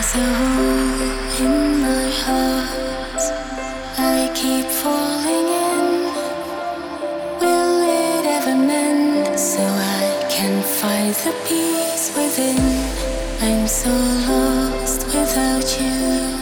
There's a hole in my heart. I keep falling in. Will it ever mend so I can find the peace within? I'm so lost without you.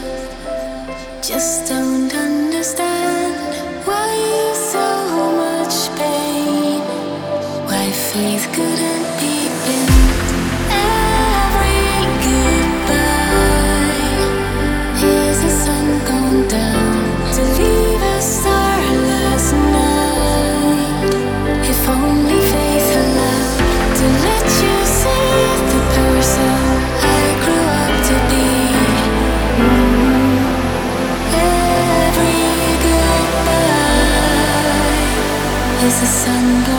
Just don't understand why so much pain. Why faith couldn't be bent. Every goodbye is the sun gone down to leave a starless night. If only faith allowed to let you see the person I grew up to be. Every goodbye is the sun.